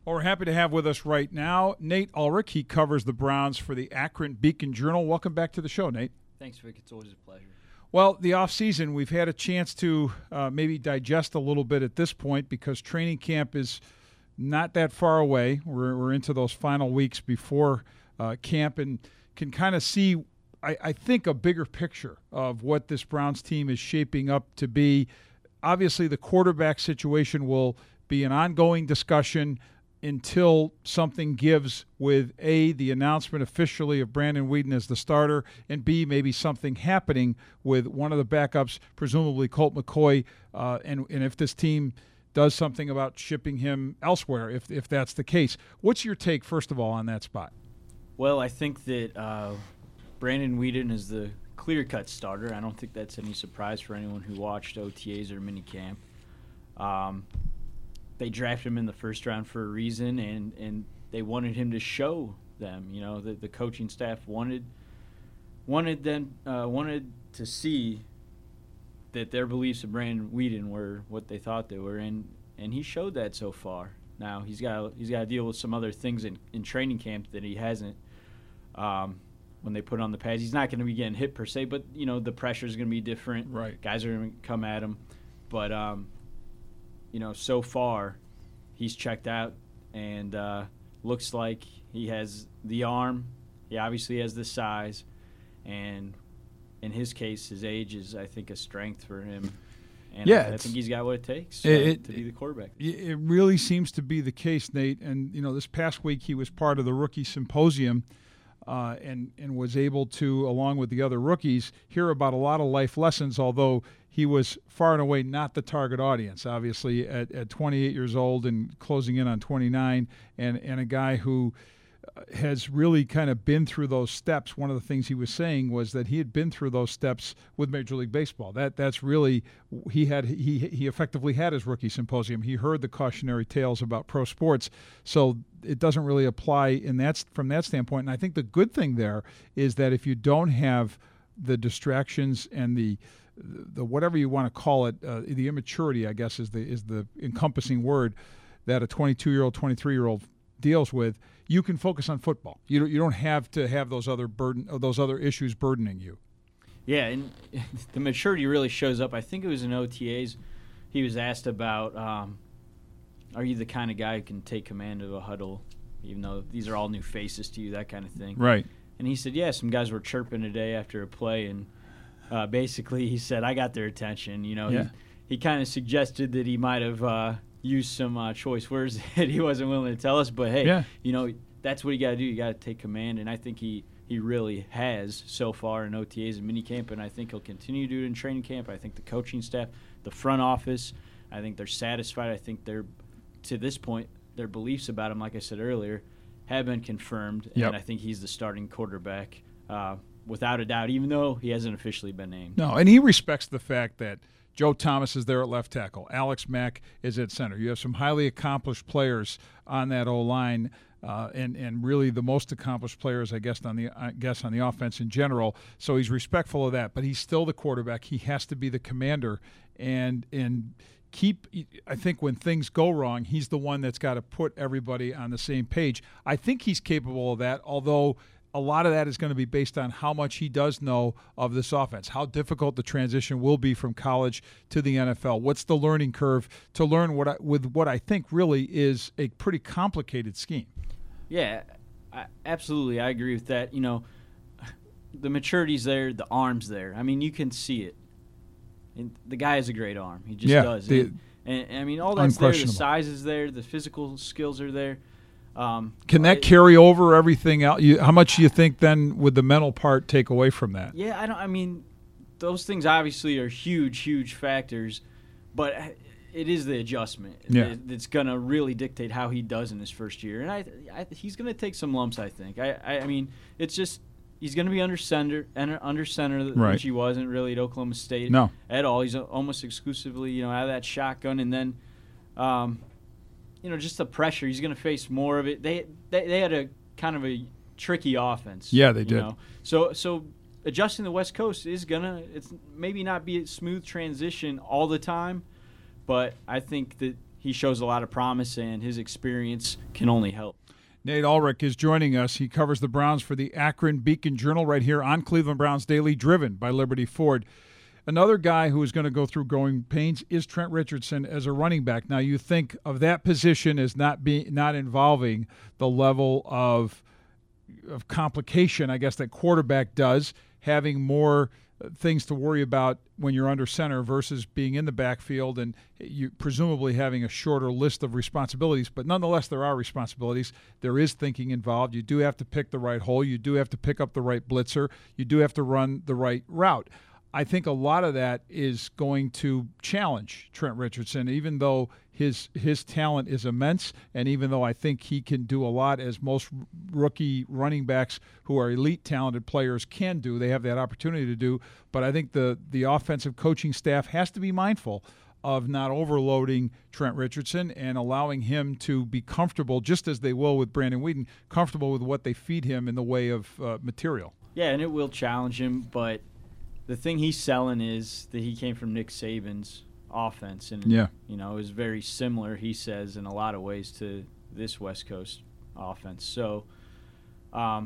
Well, we're happy to have with us right now Nate Ulrich. He covers the Browns for the Akron Beacon Journal. Welcome back to the show, Nate. Thanks, Vic. It's always a pleasure. Well, the offseason, we've had a chance to maybe digest a little bit at this point because training camp is not that far away. We're into those final weeks before camp and can kind of see, I think, a bigger picture of what this Browns team is shaping up to be. Obviously, the quarterback situation will be an ongoing discussion until something gives with A, the announcement officially of Brandon Weeden as the starter, and B, maybe something happening with one of the backups, presumably Colt McCoy, and if this team does something about shipping him elsewhere, if that's the case. What's your take, first of all, on that spot? Well, I think that Brandon Weeden is the clear-cut starter. I don't think that's any surprise for anyone who watched OTAs or minicamp. They drafted him in the first round for a reason, and they wanted him to show them. You know, the coaching staff wanted to see that their beliefs of Brandon Weeden were what they thought they were, and he showed that so far. Now he's got to deal with some other things in training camp that he hasn't. When they put on the pads, he's not going to be getting hit per se, but you know the pressure is going to be different. Right, guys are going to come at him, but you know, so far he's checked out and looks like he has the arm. He obviously has the size, and in his case, his age is, I think, a strength for him. And yeah, I think he's got what it takes to be the quarterback. It really seems to be the case, Nate. And, you know, this past week he was part of the rookie symposium and was able to, along with the other rookies, hear about a lot of life lessons, although he was far and away not the target audience, obviously, at 28 years old and closing in on 29, and a guy who has really kind of been through those steps. One of the things he was saying was that he had been through those steps with Major League Baseball. That's really he effectively had his rookie symposium. He heard the cautionary tales about pro sports, so it doesn't really apply from that standpoint. And I think the good thing there is that if you don't have the distractions and the whatever you want to call it, the immaturity, I guess, is the encompassing word that a 22-year-old, 23-year-old deals with, you can focus on football. You don't have to have those other issues burdening you. Yeah, and the maturity really shows up. I think it was in OTAs. He was asked about, are you the kind of guy who can take command of a huddle, even though these are all new faces to you, that kind of thing. Right. And he said, yeah, some guys were chirping today after a play, and basically he said, I got their attention. You know, yeah. He kind of suggested that he might have used some choice words that he wasn't willing to tell us, but hey, yeah. You know, that's what you got to do. You got to take command, and I think he really has so far in OTAs and minicamp, and I think he'll continue to do it in training camp. I think the coaching staff, the front office, I think they're satisfied. I think they're, to this point, their beliefs about him, like I said earlier, have been confirmed, yep. And I think he's the starting quarterback without a doubt, even though he hasn't officially been named. No, and he respects the fact that Joe Thomas is there at left tackle. Alex Mack is at center. You have some highly accomplished players on that O-line, and really the most accomplished players, I guess, on the offense in general. So he's respectful of that, but he's still the quarterback. He has to be the commander, and I think when things go wrong, he's the one that's got to put everybody on the same page. I think he's capable of that, although a lot of that is going to be based on how much he does know of this offense, how difficult the transition will be from college to the NFL. What's the learning curve to learn what I think really is a pretty complicated scheme? Yeah, absolutely. I agree with that. You know, the maturity's there, the arm's there. I mean, you can see it. And the guy has a great arm. He just does. And I mean, all that's there. The size is there. The physical skills are there. Can that carry over everything else? How much do you think then would the mental part take away from that? Yeah, I mean, those things obviously are huge factors, but it is the adjustment that's going to really dictate how he does in his first year. And he's going to take some lumps, I think. I mean, it's just he's going to be under center, right. Which he wasn't really at Oklahoma State at all. He's almost exclusively, out of that shotgun, and then just the pressure. He's going to face more of it. They had a kind of a tricky offense. Yeah, they did. So adjusting the West Coast it's maybe not be a smooth transition all the time, but I think that he shows a lot of promise, and his experience can only help. Nate Ulrich is joining us. He covers the Browns for the Akron Beacon Journal right here on Cleveland Browns Daily, driven by Liberty Ford. Another guy who is going to go through growing pains is Trent Richardson as a running back. Now, you think of that position as not involving the level of complication, I guess, that quarterback does, having more things to worry about when you're under center versus being in the backfield and you presumably having a shorter list of responsibilities. But nonetheless, there are responsibilities. There is thinking involved. You do have to pick the right hole. You do have to pick up the right blitzer. You do have to run the right route. I think a lot of that is going to challenge Trent Richardson, even though his talent is immense, and even though I think he can do a lot, as most rookie running backs who are elite talented players can do. They have that opportunity to do. But I think the offensive coaching staff has to be mindful of not overloading Trent Richardson and allowing him to be comfortable, just as they will with Brandon Weeden, comfortable with what they feed him in the way of material. Yeah, and it will challenge him, but the thing he's selling is that he came from Nick Saban's offense, and is very similar, he says, in a lot of ways to this West Coast offense. So, I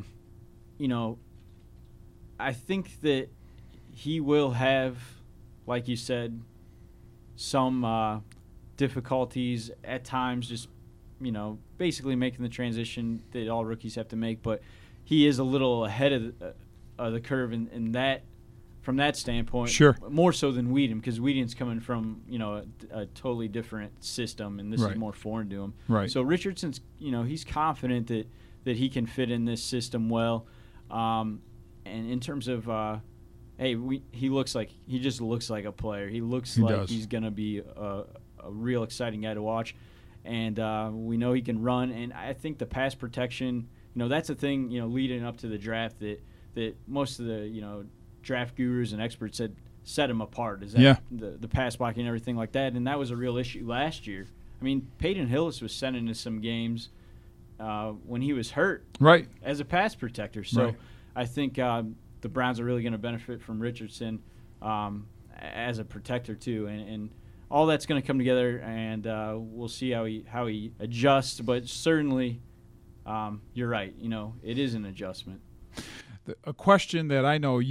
think that he will have, like you said, some difficulties at times, just basically making the transition that all rookies have to make. But he is a little ahead of the curve in that. From that standpoint, sure, more so than Weeden, because Weeden's coming from a totally different system, and this right. is more foreign to him. Right. So Richardson's he's confident that he can fit in this system well, and in terms of he just looks like a player. He looks like he's gonna be a real exciting guy to watch, and we know he can run. And I think the pass protection, that's a thing leading up to the draft that most of the draft gurus and experts set him apart. Is that the pass blocking and everything like that? And that was a real issue last year. I mean, Peyton Hillis was sent into some games when he was hurt, right, as a pass protector. So right. I think the Browns are really going to benefit from Richardson as a protector too, and all that's going to come together, and we'll see how he adjusts. But certainly, you're right. It is an adjustment. A question that I know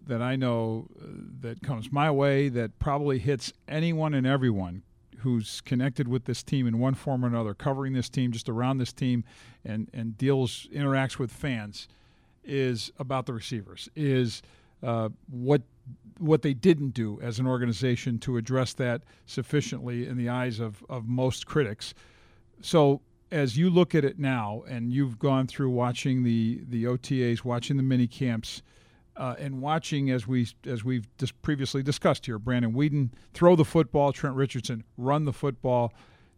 that comes my way, that probably hits anyone and everyone who's connected with this team in one form or another, covering this team, just around this team, and interacts with fans, is about the receivers, is what they didn't do as an organization to address that sufficiently in the eyes of most critics. So as you look at it now, and you've gone through watching the OTAs, watching the mini camps, and watching, as we've just previously discussed here, Brandon Weeden throw the football, Trent Richardson run the football,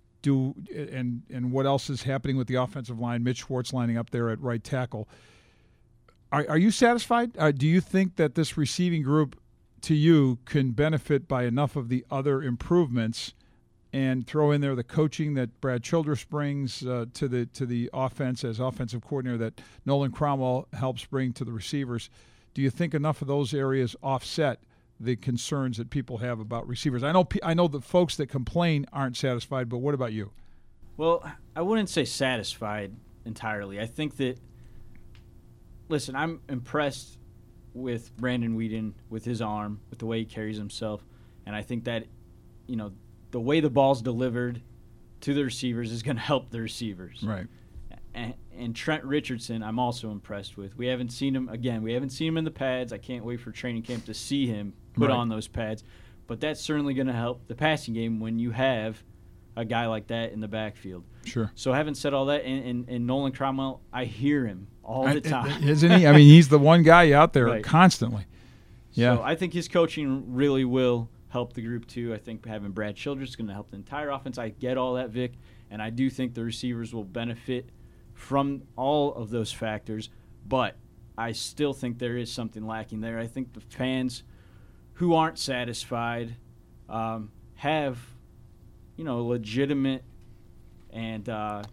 and what else is happening with the offensive line, Mitch Schwartz lining up there at right tackle. Are you satisfied? Do you think that this receiving group, to you, can benefit by enough of the other improvements, and throw in there the coaching that Brad Childress brings to the offense as offensive coordinator, that Nolan Cromwell helps bring to the receivers? Do you think enough of those areas offset the concerns that people have about receivers? I know the folks that complain aren't satisfied, but what about you? Well, I wouldn't say satisfied entirely. I think that, listen, I'm impressed with Brandon Weeden, with his arm, with the way he carries himself, and I think that, the way the ball's delivered to the receivers is going to help the receivers. Right. And Trent Richardson, I'm also impressed with. We haven't seen him in the pads. I can't wait for training camp to see him put on those pads. But that's certainly going to help the passing game when you have a guy like that in the backfield. Sure. So having said all that, and Nolan Cromwell, I hear him all the time. Isn't he? I mean, he's the one guy out there constantly. Yeah. So I think his coaching really will help the group too. I think having Brad Childress is going to help the entire offense. I get all that, Vic, and I do think the receivers will benefit from all of those factors, but I still think there is something lacking there. I think the fans who aren't satisfied have, legitimate and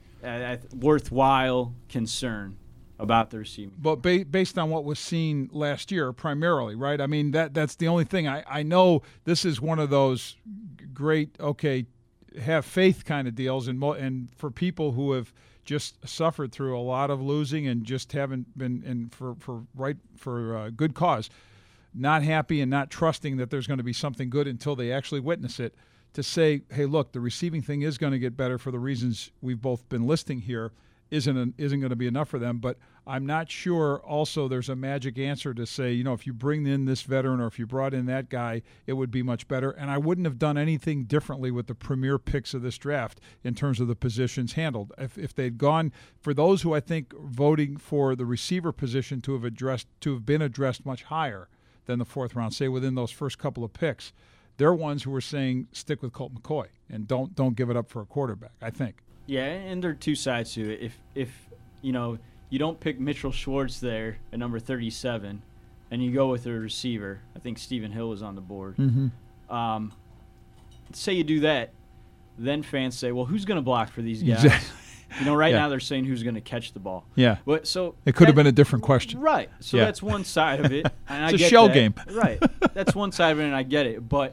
worthwhile concern about the receiving. But based on what was seen last year, primarily, right? I mean, that's the only thing. I know this is one of those great, have faith kind of deals, and for people who have just suffered through a lot of losing and just haven't been, and for good cause, not happy and not trusting that there's going to be something good until they actually witness it, to say, hey, look, the receiving thing is going to get better for the reasons we've both been listing here, isn't going to be enough for them. But I'm not sure also there's a magic answer to say, if you bring in this veteran or if you brought in that guy, it would be much better. And I wouldn't have done anything differently with the premier picks of this draft in terms of the positions handled. If they'd gone for those who I think voting for the receiver position to have been addressed much higher than the fourth round, say within those first couple of picks, they're ones who were saying stick with Colt McCoy and don't give it up for a quarterback, I think. Yeah, and there are two sides to it. If you don't pick Mitchell Schwartz there at number 37, and you go with a receiver, I think Stephen Hill is on the board. Mm-hmm. Say you do that, then fans say, well, who's going to block for these guys? Exactly. Right now they're saying who's going to catch the ball. Yeah. But so it could have been a different question. Right. So that's one side of it. And it's a shell that. game. Right. That's one side of it, and I get it. But,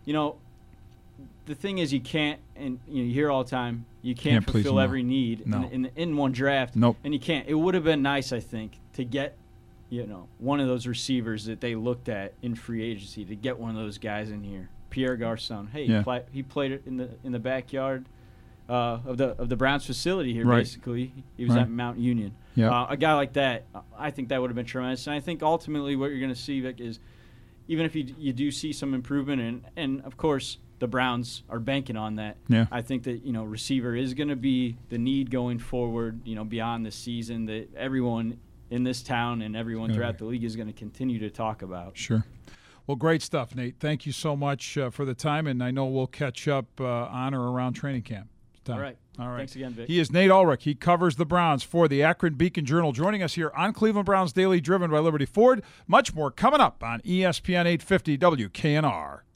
the thing is, you can't, and you hear all the time, you can't fulfill every need in one draft. Nope. And you can't. It would have been nice, I think, to get, one of those receivers that they looked at in free agency, to get one of those guys in here. Pierre Garçon. Hey, he played it in the backyard of the Browns facility here, basically. He was at Mount Union. Yeah. A guy like that, I think that would have been tremendous. And I think ultimately what you're going to see, Vic, is even if you do see some improvement, and of course the Browns are banking on that. Yeah. I think that receiver is going to be the need going forward. Beyond this season, that everyone in this town and everyone throughout the league is going to continue to talk about. Sure. Well, great stuff, Nate. Thank you so much for the time, and I know we'll catch up on or around training camp. All right. Thanks again, Vic. He is Nate Ulrich. He covers the Browns for the Akron Beacon Journal, joining us here on Cleveland Browns Daily, driven by Liberty Ford. Much more coming up on ESPN 850 WKNR.